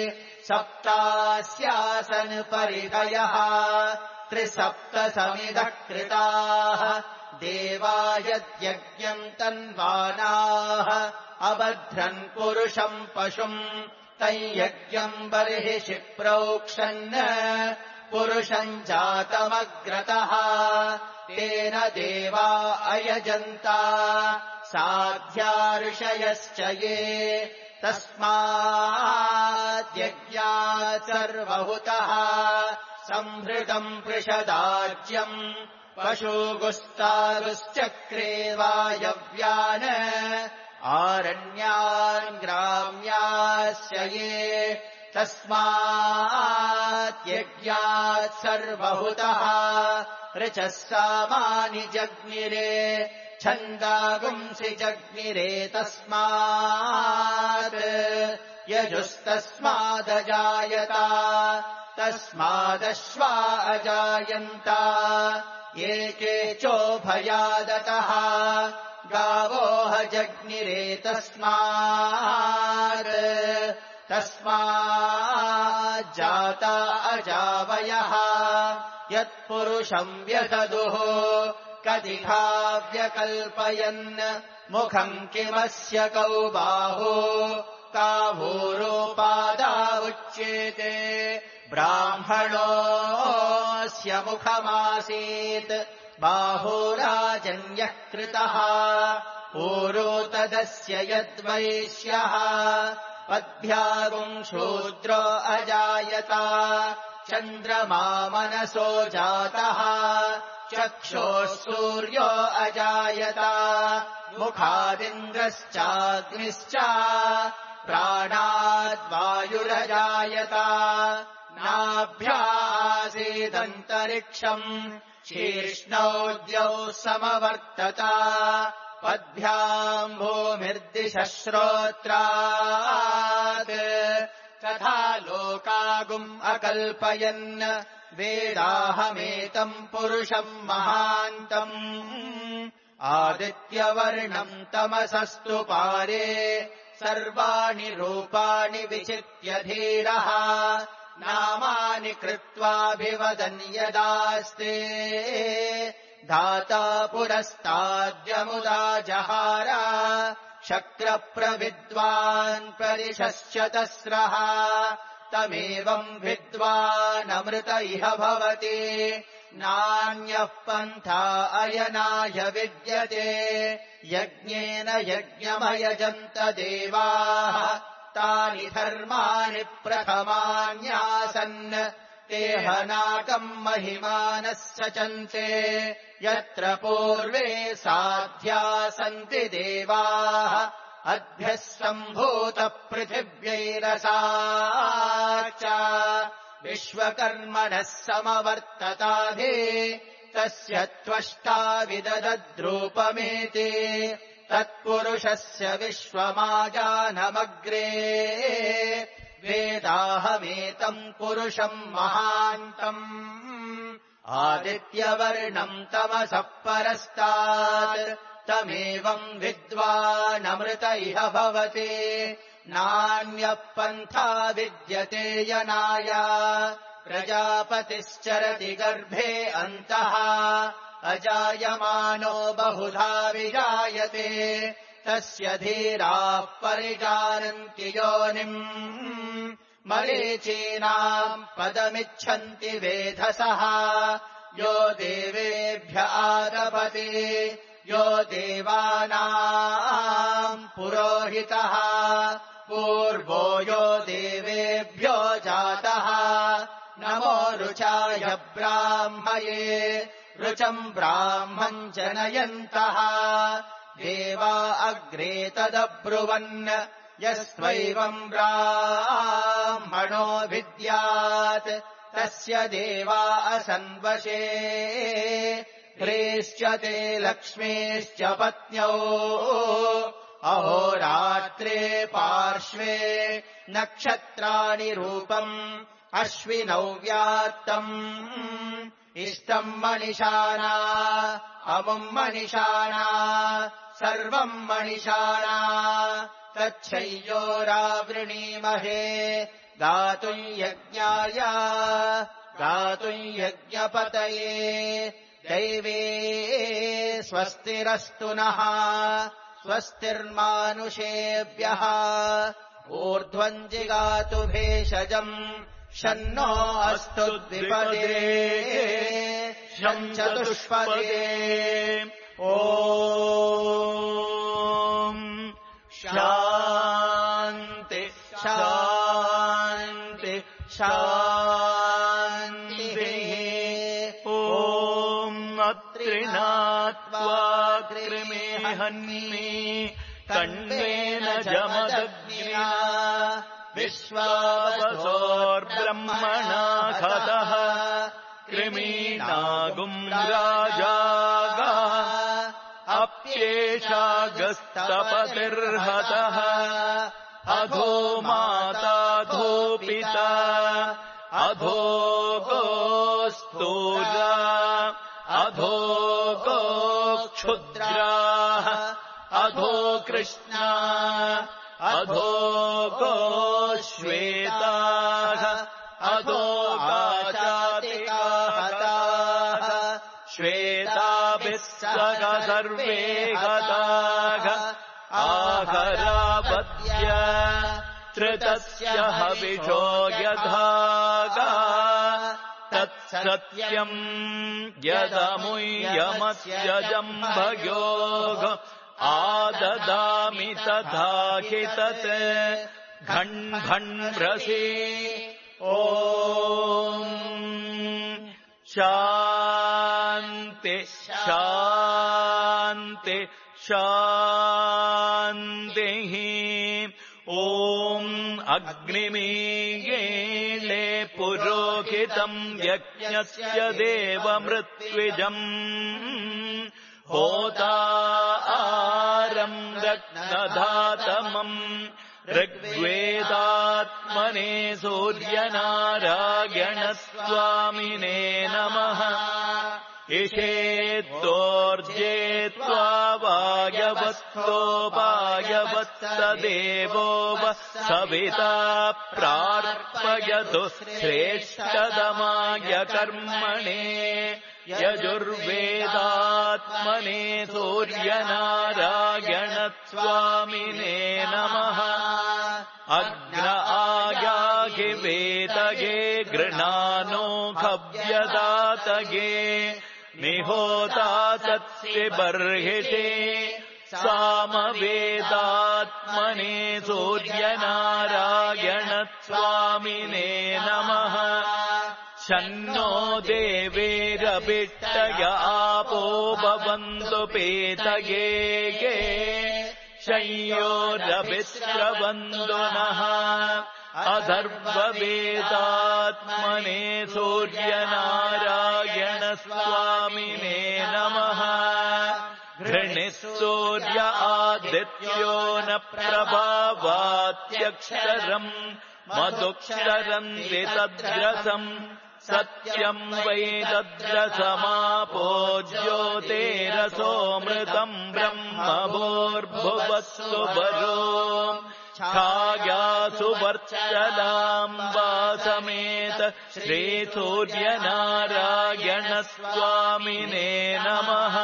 सप्तास्यासन् परिधयः त्रिसप्तसमिधः कृताः देवा यद्यज्ञम् तन्वानाः अबध्रन् पुरुषम् पशुम् तैयज्ञम् बर्हिषि प्रोक्षन् पुरुषम् जातमग्रतः तेन देवा अयजन्ता साध्या ऋषयश्च ये तस्माद्यज्ञात् सर्वहुतः संहृतम् पृषदाज्यम् पशुगुस्तारुश्चक्रे वायव्यान् आरण्यान् ग्राम्यास्य ये तस्माद्यज्ञात् सर्वहुतः ऋचः सामानि जग्निरे छन्दागुंसि जग्निरे तस्मात् यजुस्तस्मादजायत तस्मादश्वा अजायन्त एके चोभयादतः गावो हजग्निरे तस्माज्जाता अजावयः यत्पुरुषम् व्यददुः कदिहाव्यकल्पयन् मुखम् किमस्य कौ बाहो काभूरोपादा उच्येते ब्राह्मणोऽस्य मुखमासीत् बाहुराजन्यः कृतः ऊरो तदस्य यद्वैश्यः पद्भ्यागुम् शूद्रो अजायत चन्द्रमा मनसो जातः चक्षोः सूर्यो अजायत मुखादिन्द्रश्चाग्निश्च प्राणाद्वायुरजायत नाभ्यासीदन्तरिक्षम् शीर्ष्णौ समवर्तत पद्भ्याम् भूमिर्दिशः श्रोत्रात् तथा लोकागुम् अकल्पयन् वेदाहमेतम् पुरुषम् महान्तम् आदित्यवर्णम् तमसस्तु पारे सर्वाणि रूपाणि विचित्य धीरः नामानि कृत्वाभिवदन् यदास्ते धाता पुरस्ताद्यमुदा जहार शक्रप्रविद्वान् परिशश्चतस्रः तमेवम् विद्वानमृत इह भवति नान्यः पन्था अयनाय विद्यते यज्ञेन यज्ञमयजन्त देवाः तानि धर्माणि प्रथमान्यासन् तेहनाकम् महिमानः सचन्ते यत्र पूर्वे साध्या सन्ति देवाः अद्भ्यः सम्भूतपृथिव्यैरसा विश्वकर्मणः समवर्तताधि तस्य त्वष्टा विददद्रूपमेति तत्पुरुषस्य विश्वमाजानमग्रे वेदाहमेतम् पुरुषम् महान्तम् आदित्यवर्णम् तमसः परस्तात् तमेवम् विद्वानमृत इह भवति नान्यः पन्था विद्यते यनाय प्रजापतिश्चरति गर्भे अन्तः अजायमानो बहुधा विजायते तस्य धीराः परिजानन्ति योनिम् मरीचीनाम् पदमिच्छन्ति वेधसः यो देवेभ्य आरभते यो देवानाम् पुरोहितः पूर्वो यो देवेभ्यो जातः नमो रुचाय ब्राह्मये रुचम् ब्राह्मम् जनयन्तः देवा अग्रे तदब्रुवन् यस्त्वैवम् ब्राह्मणो विद्यात् तस्य देवा असन्वशे ह्रीश्च ते लक्ष्मीश्च पत्न्यौ अहोरात्रे पार्श्वे नक्षत्राणि रूपम् अश्विनौ व्यात्तम् इष्टम् मणिषाणा अमुम् मणिषाणा सर्वम् मणिषाणा तच्छय्योरावृणीमहे गातुम् यज्ञाय गातुम् यज्ञपतये दैवे स्वस्तिरस्तु नः स्वस्तिर्मानुषेभ्यः ऊर्ध्वम् जिगातु भेषजम् शन्नो अस्तु द्विपदे शं चतुष्पदे ॐ शान्ति शान्ति शान्तिः ॐ अत्रिनात्वा कृमेहन्मि कण्वेन जमदग्न्या विश्वावसोर्ब्रह्मणा खतः कृमीनागुम् राजागा अप्येषागस्तपतिर्हतः अधो माताधो पिता अधो गोस्तूला अधो गोक्षुद्राः अधो कृष्णा अधो गोश्वेताः अधो गाचातिकाहताः श्वेताभिः सह सर्वे हताः आहरापद्य त्रितस्य हविषो यथागा तत्सत्यम् यदमुह्यमस्य जम्भयोः आददामि तथा हि तत् घण्भण्भ्रसि ॐ शान्ति शान्ति शान्तिः ॐ अग्निमीयेणे पुरोहितम् यज्ञस्य देवमृत्विजम् होतारम् रत्नधातमम् ऋग्वेदात्मने सूर्यनारायणस्वामिने नमः इषेत्तोर्जे त्वा वायवस्तोपायवत्सदेवो सविता प्रार्पयतु श्रेष्ठतमाय कर्मणे यजुर्वेदात्मने सूर्यनारायणस्वामिने नमः अग्न आयाहि वेदगे गृणानो खव्यदातगे निहोता तत्सि बर्हिषे सामवेदात्मने सूर्यनारायणस्वामिने नमः शन्नो देवेरभिष्टय आपो भवन्तु पेतये शय्योरभिश्रवन्तु नः अथर्ववेदात्मने सूर्यनारायणस्वामिने नमः घृणिः सूर्य आदित्यो न प्रभावात्यक्षरम् मधुक्षरम् वितद्रसम् सत्यम् वै तद्रसमापो ज्योतिरसोऽमृतम् ब्रह्म भूर्भुवस्सु वरो छायासु वर्चलाम्बा समेत श्रीसूर्यनारायणस्वामिने नमः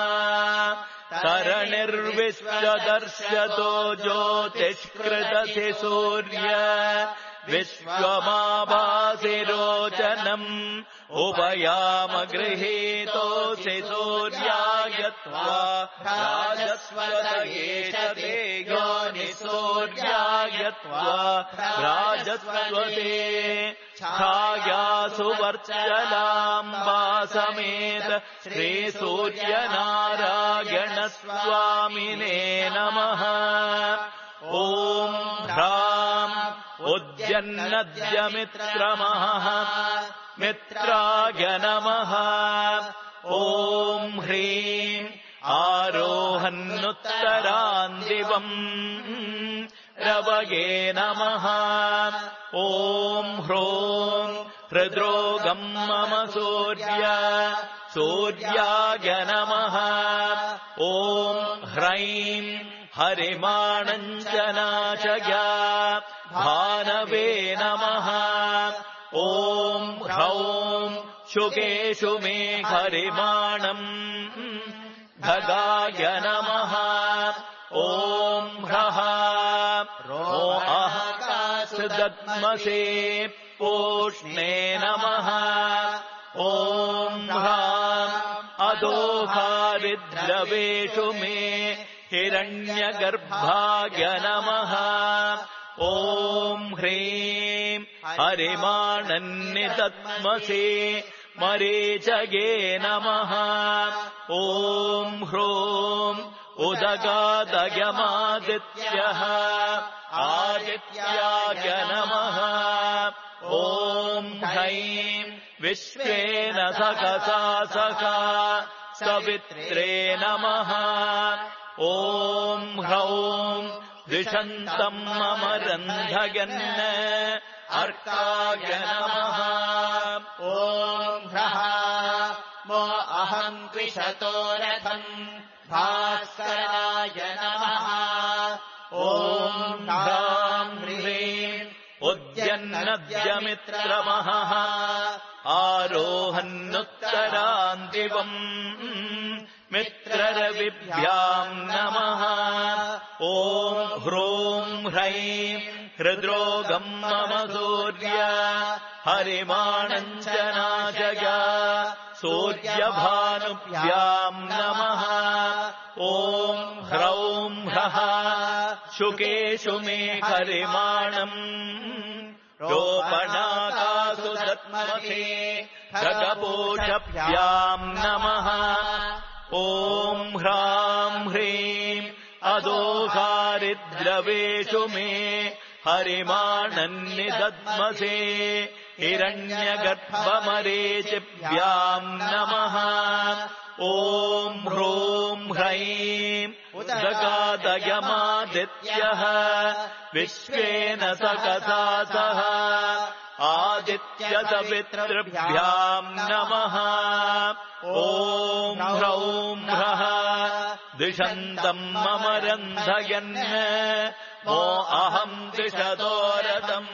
तरणिर्विश्वदर्शतो ज्योतिष्कृतसि सूर्य विश्वमाभासिरोचनम् उपयाम गृहीतोऽसि सूर्याय त्वा राजस्वतये च ते योनि सूर्याय त्वा राजस्वते छायासु वर्चलाम्बा समेत श्रीसूर्यनारायणस्वामिने नमः ॐ ह्राम् उद्यन्नद्यमित्रमः मित्राय नमः ॐ ह्रीं आरोहन्नुत्तरान्दिवम् रवये नमः ॐ ह्रों हृद्रोगम् मम सूर्याय नमः ॐ ह्रैं हरिमाणञ्जनाशय भानवे नमः ॐ ह्रौं शुकेषु मे हरिमाणम् भगाय नमः ॐ ह्रः रोऽहकाशदद्मसे पूष्णे नमः ॐ ह्राम् अधोहारिद्रवेषु मे हिरण्यगर्भाय नमः ॐ ह्रीं हरिमाणन्निदद्मसे मरीचये नमः ॐ ह्रों उदगादयमादित्यः आदित्याय नमः ॐ ह्रैं विश्वेन सकसा सखा सवित्रे नमः ॐ ह्रौं दिशन्तम् अमरन्धयन् अर्काय नमः ॐ ह्रः मो अहम् द्विषतो रथम् भास्कराय नमः ॐ ह्राम् ह्रीम् उद्यन्नद्यमित्रमहः आरोहन्नुत्तरान्दिवम् मित्ररविभ्याम् नमः ॐ ह्रूम् ह्रैम् हृद्रोगम् मम सूर्य हरिमाणम् च नाशय सूर्यभानुभ्याम् नमः ॐ ह्रौम् ह्रः शुकेषु मे हरिमाणम् रोपणाकासु दत्मसे खगपोषभ्याम् नमः ॐ ह्राम् ह्रीम् अदोहारिद्रवेषु मे हरिमाणन्निदद्मसे हिरण्यगर्भमरीचिभ्याम् नमः ॐ ह्रूम् ह्रैम् उदगादयमादित्यः विश्वेन सकसा सह आदित्यसवितृभ्याम् नमः ॐ ह्रौम् ह्रः दिशन्तम् अमरन्धयन् मो अहम् दिशतो रथम्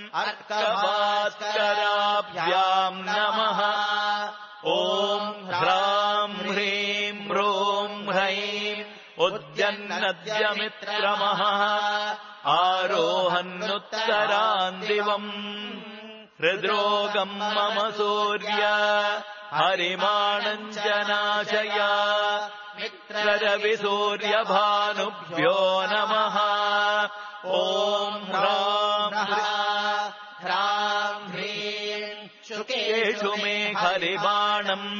अर्कभास्कराभ्याम् नमः ॐ ह्राम् ह्रीम् ह्रूम् ह्रैम् उद्यन्नद्यमित्रमः आरोहन्नुत्तरान्दिवम् हृद्रोगम् मम सूर्य हरिमाणम् च नाशय मित्ररविसूर्यभानुभ्यो नमः ॐ ह्राम् ह्राम् ह्रीम् शुकेषु मे हरिबाणम्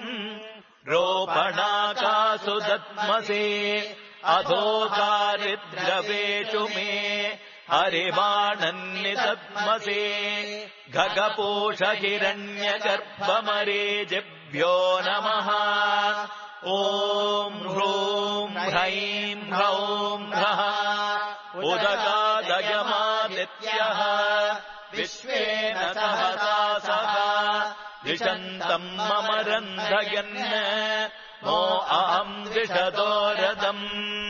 रोपणाकासु दत्मसे अधोकारिद्रवेषु मे हरिबाणन्निदत्मसे खगपोषहिरण्यगर्भमरीचिभ्यो नमः ॐ ह्रूम् ह्रैम् ह्रौम् ह्रः उदगादयमादित्यः विश्वेन सहसा सह दिशन्तम् अमरन्धयन् मो अहम् दिशतो रथम्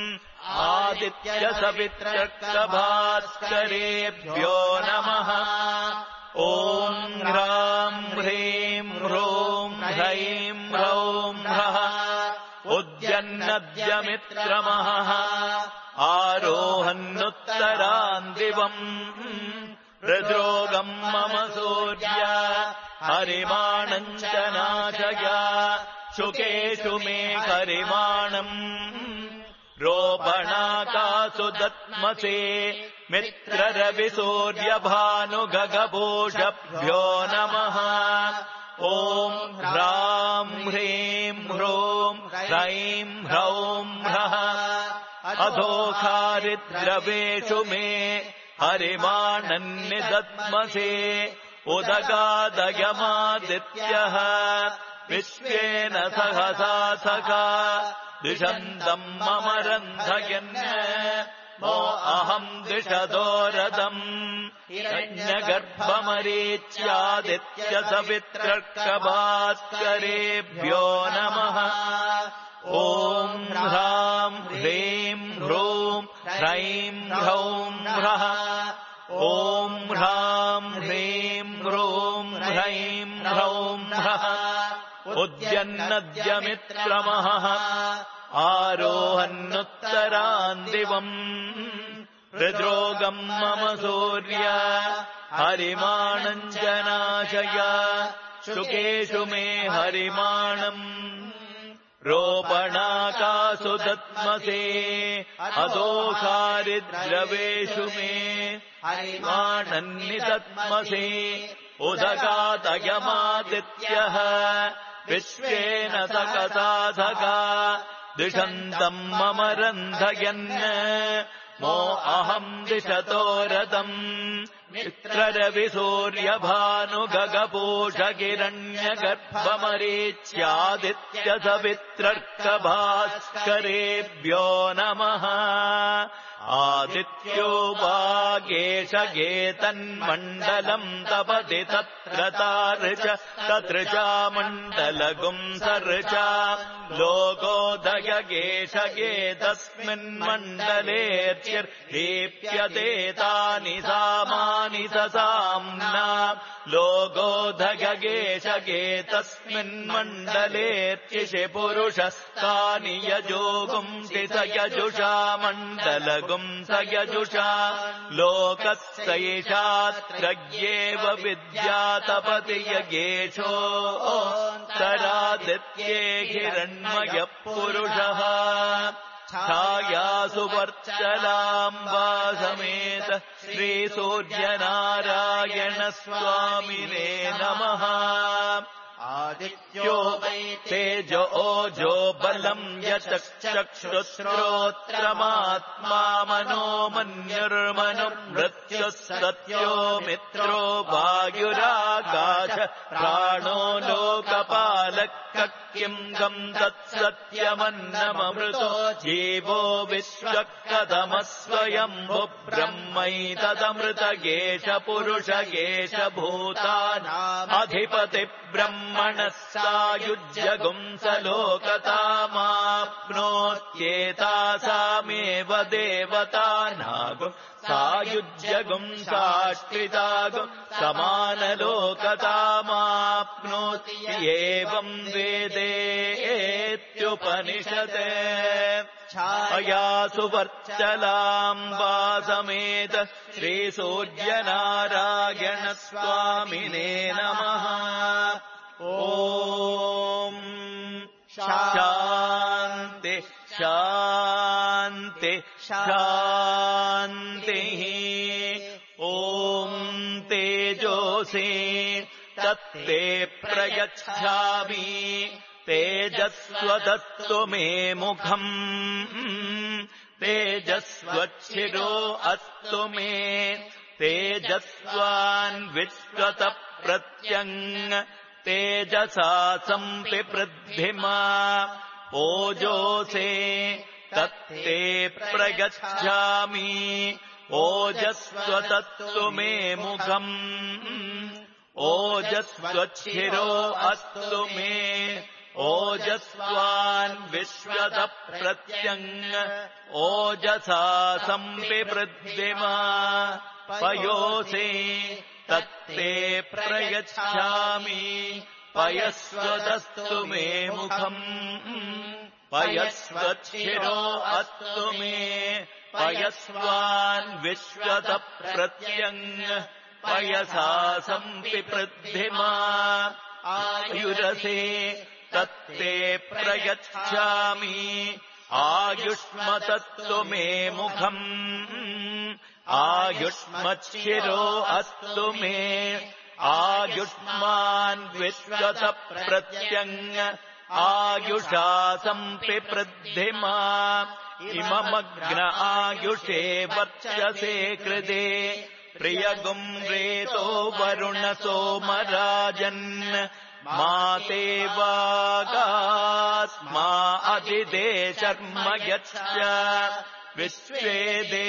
आदित्यसवित्रभास्करेभ्यो नमः ॐ ह्राम् ह्रीम् ह्रूम् ह्रैम् ह्रौम् ह्रः उद्यन्नद्यमित्रमहः आरोहन्नुत्तरान्दिवम् हृद्रोगम् मम सूर्य हरिमाणम् च नाशय शुकेषु मे हरिमाणम् रोपणाकासु दत्मसे मित्ररविसूर्यभानुगगपोषभ्यो नमः ॐ ह्राम् ह्रीम् ह्रूम् ह्रैम् ह्रौम् ह्रः अधोखारिद्रवेषु मे हरिमाणन्निदद्मसे उदगादयमादित्यः विश्वेन सहसा सखा दिशन्तम् अमरन्धयन् मो अहम् दिशतो रथम् हिरण्यगर्भमरीच्यादित्यसवित्रर्कभास्करेभ्यो नमः ॐ ह्राम् ह्रीम् ह्रूम् ह्रैम् ह्रौम् ह्रः ॐ ह्राम् ह्रीम् ह्रूम् ह्रैम् ह्रौम् ह्रः उद्यन्नद्यमित्रमहः आरोहन्नुत्तरान्दिवम् हृद्रोगम् मम सूर्य हरिमाणम् च नाशय शुकेषु मे हरिमाणम् रोपणाकासु दत्मसे अधोखारिद्रवेषु मे हरिमाणन्निदत्मसे उदगादयमादित्यः विश्वेन सकसा सखा दिशन्तम् अमरन्धयन् मो अहम् दिशतो रथम् मित्ररविसूर्यभानुगगपोषगिरण्यगर्भमरीच्यादित्यसवित्रर्कभास्करेभ्यो नमः आदित्यो वागेशगे तन्मण्डलम् तपति तत्र तार्च ततृचा मण्डलगुम् सर्चा लोकोदयगेशगे तस्मिन्मण्डलेऽर्चिर्दीप्यते तानि सामानि ससाम्ना लोकोदयगेशगे तस्मिन्मण्डलेऽर्चिषि पुरुषस्तानि यजोगुंसि स यजुषा मण्डलगुम् स यजुषा लोकस्यैषात्रय्येव विद्यातपति यगेशो तरादित्ये हिरण्मयः पुरुषः छायासु वर्चलाम्बा समेत श्रीसूर्यनारायणस्वामिने नमः आदित्यो वै तेजो ओजो बलम् यचक्षुश्रोत्रमात्मा मनो मन्युर्मनुर्मृत्युः सत्यो मित्रो वायुराकाश प्राणो लोकपालः किम् गम् तत्सत्यमन्नममृतो जीवो विश्वकदमः स्वयम्भु ब्रह्मैतदमृतगेश पुरुषगेश भूतानामधिपति ब्रह्मणः सायुज्यगुंस लोकतामाप्नोत्येतासामेव देवतानागुम् सायुज्यगुंसाश्रितागुम् समानलोकतामाप्नोति एवम् वेदेत्युपनिषते छायासु वर्चलाम्बा समेत श्रीसूर्यनारायणस्वामिने नमः ॐ शान्ति शान्ति शान्तिः ॐ तेजोसि तत्ते प्रयच्छामि तेजस्वदत्तु मे मुखम् तेजस्वच्छिरो अस्तु मे तेजस्वान् विश्वत प्रत्यङ् तेजसा सम्पिपृद्धिमा ओजोसे तत्ते प्रयच्छामि ओजस्वदत्तु मे मुखम् ओजस्वच्छिरो अस्तु मे ओजस्वान् विश्वत प्रत्यङ् ओजसा सम्पिपृद्धिमा पयोसे तत्ते प्रयच्छामि पयस्वदस्तु मे मुखम् पयस्वच्छिरो अस्तु मे पयस्वान् विश्वत प्रत्यङ् पयसा सम्पिपृद्धिमा आयुरसे तत्ते प्रयच्छामि आयुष्मतत्तु मे मुखम् आयुष्मच्छिरो अस्तु मे आयुष्मान् विश्वत प्रत्यङ् आयुषा सम्पिपृद्धिमा इममग्न आयुषे वर्चसे कृते प्रियगुम् रेतो वरुण सोमराजन् मा ते वागास्मा अदिदे शर्म यच्च विश्वे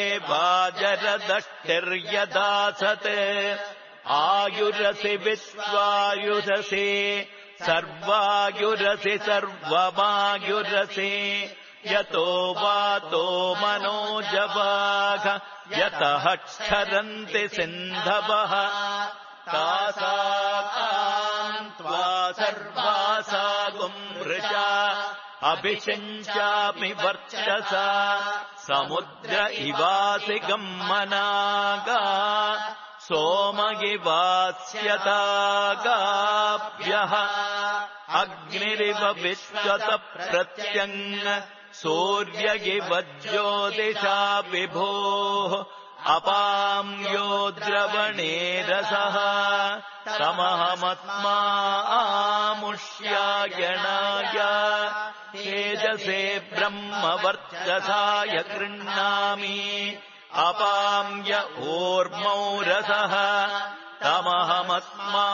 देवाजरदष्टिर्यदासत् आयुरसि विश्वायुरसि सर्वायुरसि सर्वमायुरसि यतो वातो मनोजवाघ यतः क्षरन्ति सिन्धवः तासाकान्त्वा सर्वासा गुमृषा अभिषिञ्चामि वर्चसा समुद्र इवासि गम्मनागा सोम इवास्यतागाभ्यः अग्निरिव विश्वत प्रत्यङ् सूर्य इव ज्योतिषा विभोः अपाम्यो द्रवणे रसः तमहमत्मा आमुष्यायणाय तेजसे ब्रह्मवर्चसाय गृह्णामि अपाम्य ऊर्मौ रसः तमहमत्मा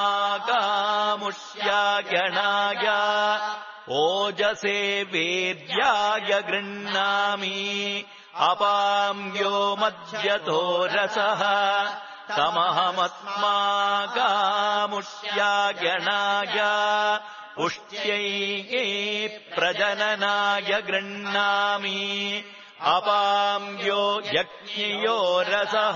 कामुष्यायणाय ओजसे वीर्याय गृह्णामि अपाम्यो मध्यतो रसः तमहमस्मागामुष्यागणाय पुष्ट्यै प्रजननाय गृह्णामि अपाम्यो यज्ञयो रसः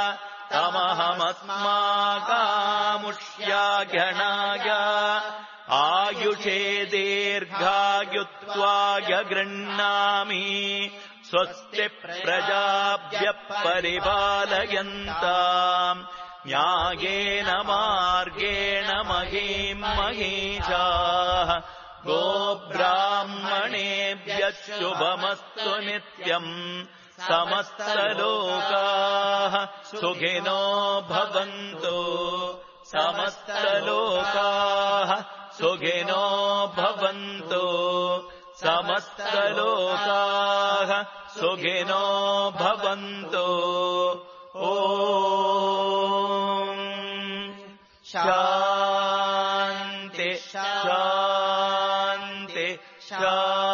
तमहमस्मागामुष्यागणाय आयुषे दीर्घायुत्वाय गृह्णामि स्वस्ति प्रजाभ्यः परिपालयन्ताम् न्यायेन मार्गेण महीम् महीषाः गोब्राह्मणेभ्यः शुभमस्तु नित्यम् समस्तलोकाः सुखिनो भवन्तु समस्तलोकाः सुखिनो भवन्तु समस्तलोकाः सुखिनो भवन्तु ॐ शान्ति शान्ति शान्ति